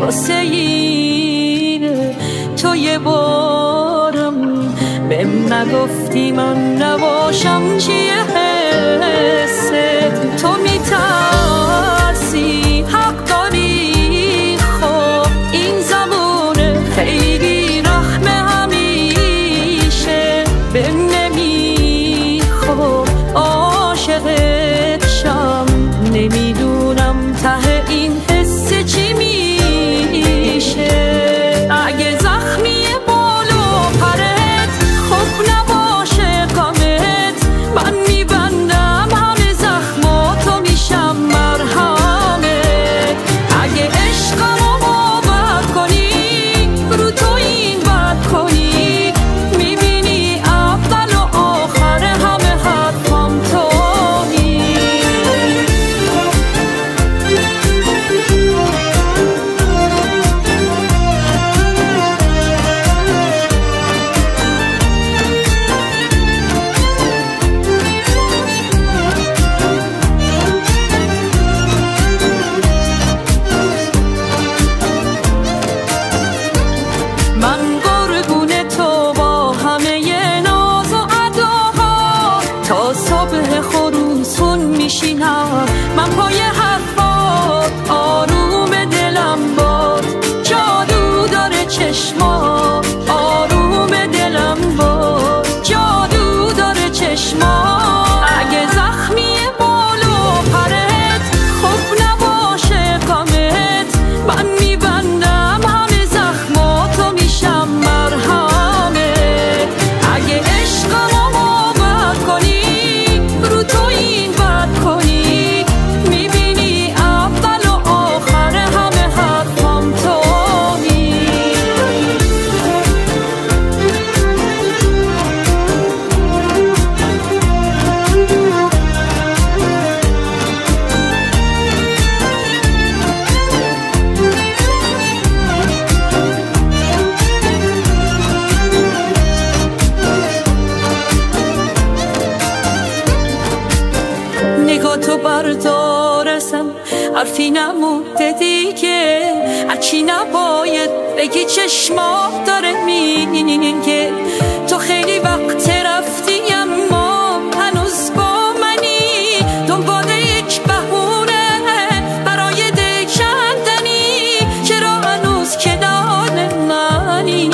واسه این تو یه بارم بهم نگفتی من نباشم چیه حست تو میترسی حق داری خب این زمونه خیلی رحمه همیشه بهم نمیخواد عاشقت شم نمیدونم ته این حس چی میشه اگه زخمی بالو پرت خوب نباشه کامت من میبندم همه زخماتو میشم مرهمت اگه عشقمو باور کنی رو تو این بد کنی میبینی اول و آخر همه حرفام تویی من قربون تو با همه ناز و اداها تا صبح خروسون میشینم من پای حرفات آروم دلم باد جادو داره چشمات آروم دلم باد جادو داره چشمات اگه زخمی بالو پرت خوب نباشه کامت من میبندم همه زخماتو میشم مرهمت اگه عشقمو باور کنی رو تو این بد کنی میبینی اول و آخر همه حرفام تویی نگاه تو بردارسم حرفی نمونده دیگه هرچی نباید بگی چشمات داره میگه تو خیلی وقت رفتی اما هنوز با منی دنبال یک بهونه برای دل کندنی چرا هنوز کنار منی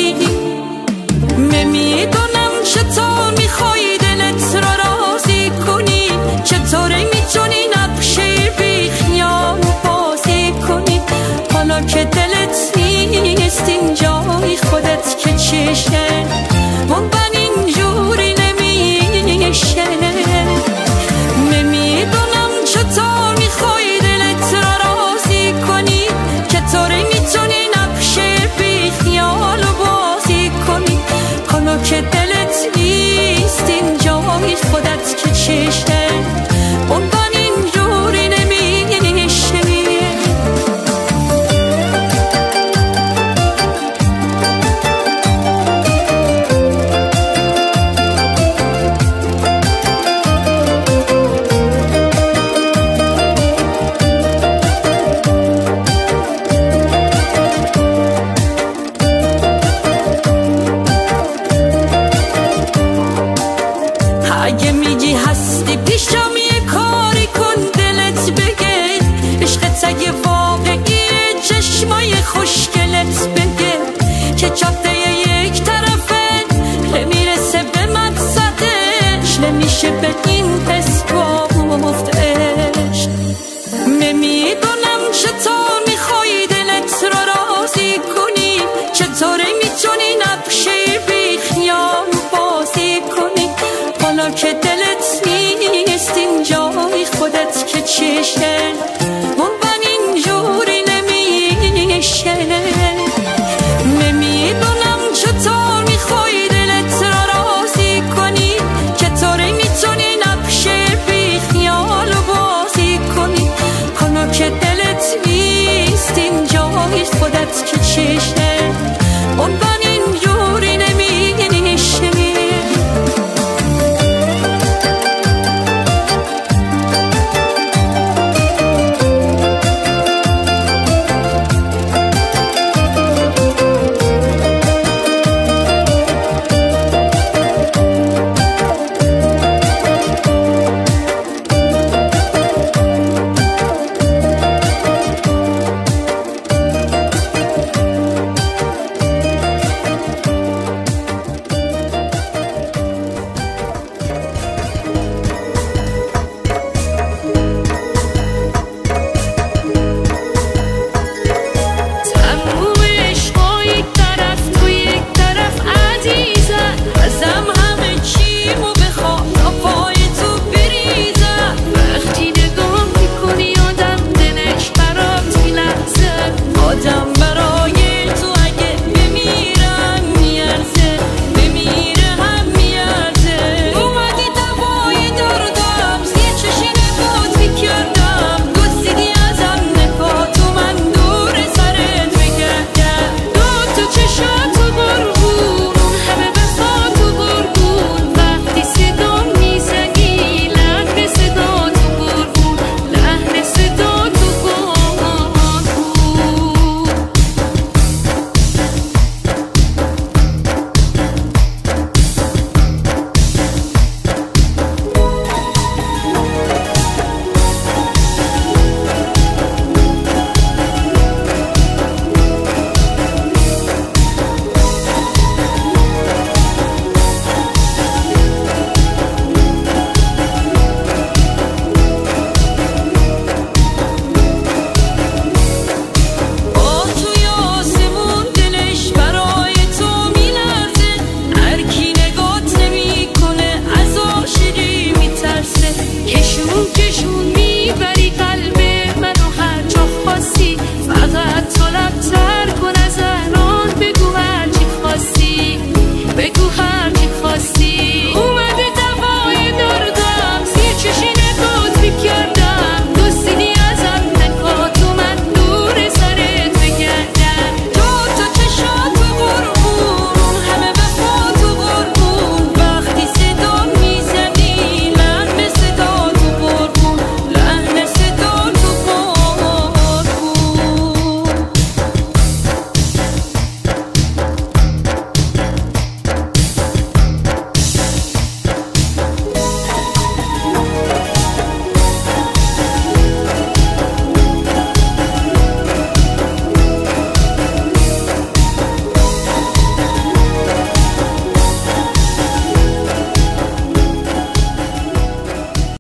نمیدونم چطور میخوای دلت را راضی کنی چطوره میتونی نقشه بی خیال بازی کنی حالا که دلت نیست اینجای خودت که چشه موندن اینجوری نمیشه نمیدونم چطور میخوای دلت را راضی کنی چطوره میتونی نقشه بی خیال بازی کنی حالا که دلت نیست اینجای خودت که چشه موندن اینجوری نمیشه اگه میگی هستی پیشم یه کاری کن دلت بگه عشقت اگه واقعیه چشمای خوشگلت بگه که جاده یک طرفه نمیرسه به مقصدش نمیشه به این حس گفتش نمیدونم چطور میخوای دلت را راضی کنی چطوره میتونی نقشه بی خیال بازی کنی حالا که دلت نیست اینجای خودت که چشه